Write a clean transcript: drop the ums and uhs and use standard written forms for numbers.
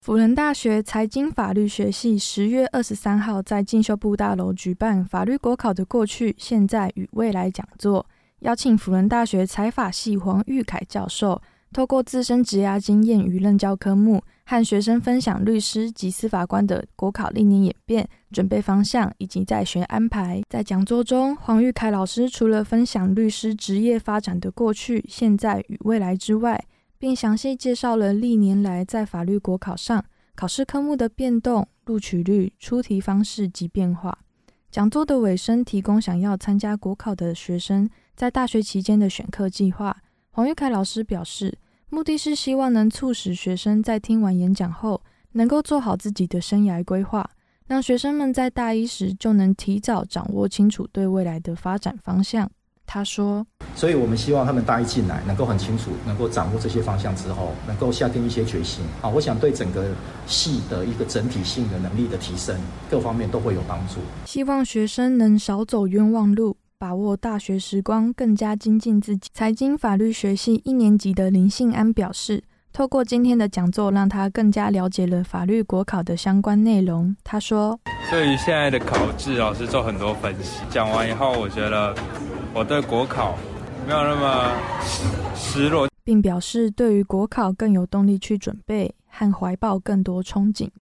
辅仁大学财经法律学系10月23号在进修部大楼举办法律国考的过去、现在与未来讲座，邀请辅仁大学财法系黄玉凯教授，透过自身职涯经验与任教科目，和学生分享律师及司法官的国考历年演变、准备方向以及在学安排。在讲座中，黄玉凯老师除了分享律师职业发展的过去、现在与未来之外，并详细介绍了历年来在法律国考上考试科目的变动、录取率、出题方式及变化。讲座的尾声提供想要参加国考的学生在大学期间的选课计划。黄玉凯老师表示，目的是希望能促使学生在听完演讲后能够做好自己的生涯规划，让学生们在大一时就能提早掌握清楚对未来的发展方向。他说， 所以我们希望他们大一进来能够很清楚，能够掌握这些方向之后，能够下定一些决心。我想对整个系的一个整体性的能力的提升，各方面都会有帮助。 希望学生能少走冤枉路，把握大学时光，更加精进自己。财经法律学系1年级的林信安表示，透过今天的讲座，让他更加了解了法律国考的相关内容。他说， 对于现在的考制，老师做很多分析，讲完以后，我觉得我对国考没有那么失落， 并表示对于国考更有动力去准备，和怀抱更多憧憬。